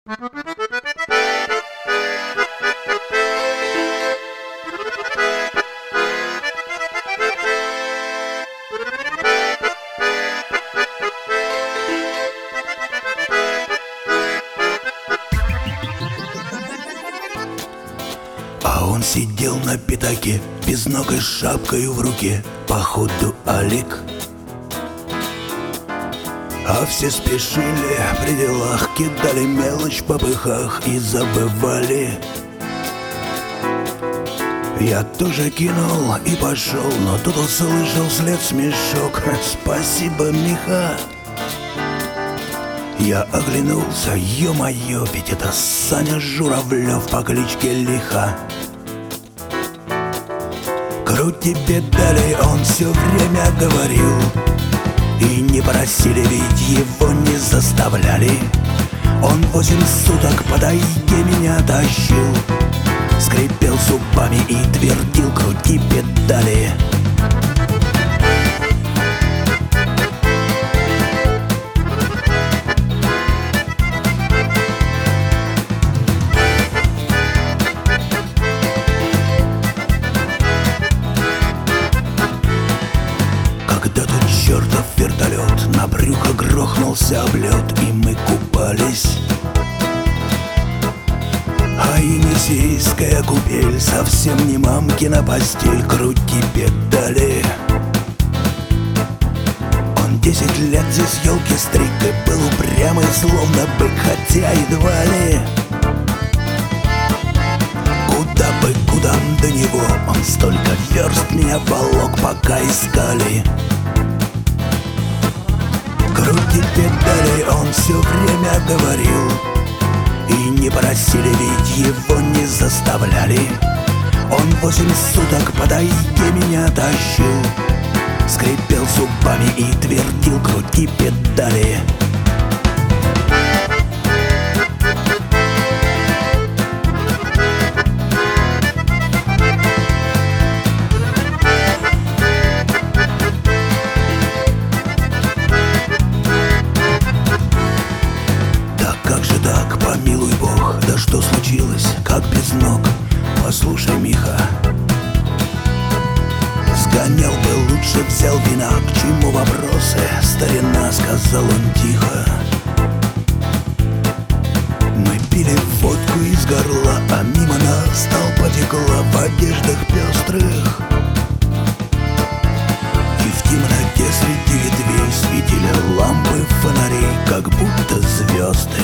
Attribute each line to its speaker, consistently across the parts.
Speaker 1: А он сидел на пятаке, безногой шапкою в руке, походу Алик. А все спешили при делах, кидали мелочь в попыхах и забывали. Я тоже кинул и пошел, но тут услышал вслед смешок. Спасибо, Миха. Я оглянулся, ё-моё, ведь это Саня Журавлев по кличке Лиха. Крути педали, он все время говорил, и не просили, ведь его не заставляли. Он 8 суток по тайге меня тащил, скрипел зубами и твердил: крути педали. Когда тот чертов вертолет на брюхо грохнулся об лед, и мы купались. А енисейская купель совсем не мамкина постель. Крути педали. Он 10 лет здесь елки стриг и был упрямый, словно бык, хотя едва ли. Куда бы, куда до него, он столько верст меня волок, пока искали. Крути педали, он все время говорил, и не просили, ведь его не заставляли. Он 8 суток по тайге меня тащил, скрипел зубами и твердил: крути педали. Как же так, помилуй Бог, да что случилось, как без ног? Послушай, Миха, сгонял бы лучше, взял вина, к чему вопросы, старина, сказал он тихо. Мы пили водку из горла, а мимо нас толпа текла в одеждах пестрых. И в темноте среди ветвей светили лампы фонарей, как будто звезды.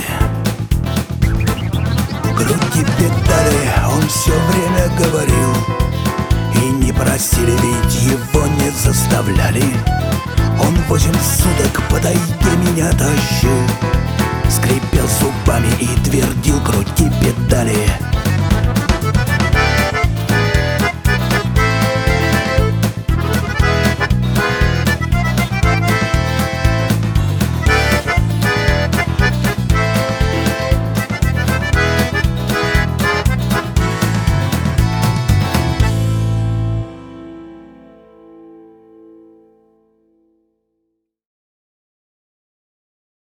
Speaker 1: Крути педали, он все время говорил, и не просили, ведь его не заставляли. Он 8 суток по тайге меня тащил, скрипел зубами и твердил: крути педали.